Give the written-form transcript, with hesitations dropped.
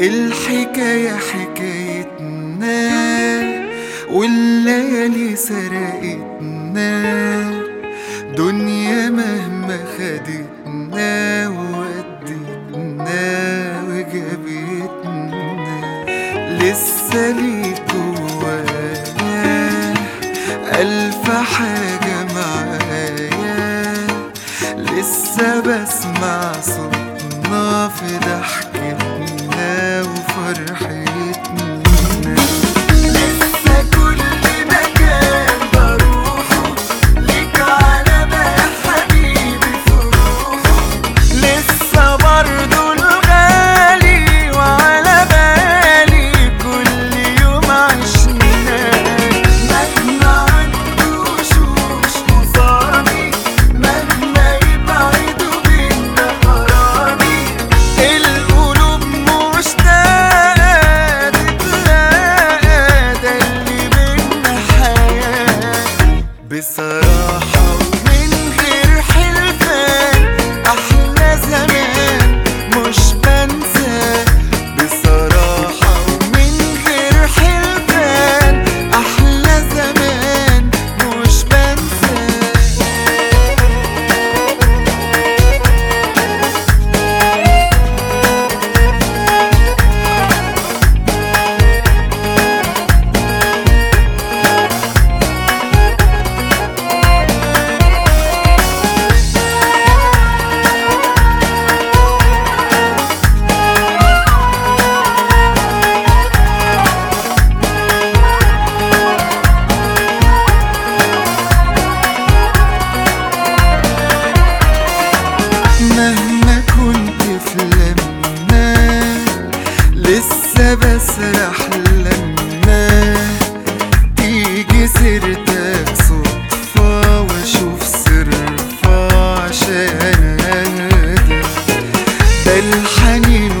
الحكاية حكايتنا والليالي سرقتنا، دنيا مهما خدتنا وودتنا وجابتنا، لسه ليك جوايا ألف حاجة معايا، لسه بسمع صوتنا في ضحكتنا وفرحتنا، لسه كل مكان بروحه ليك علامة يا حبيبي في روحه، لسه برضو الغالي وعلى بالي كل يوم عشناه، مهما عدوا وشوش قصادي مهما يبعدوا بينا غرامي، القلوب مشتاقة تتلاقى، ده اللي بينا حياة بصراحة ومن غير حلفان، أحلى زمان مش بنساه، بصراحة ومن غير حلفان، أحلى زمان مش بنساه. مهما كنت في لما لسه بسرح لما تيجي سيرتك صدفة واشوف صرفة عشان ده الحنين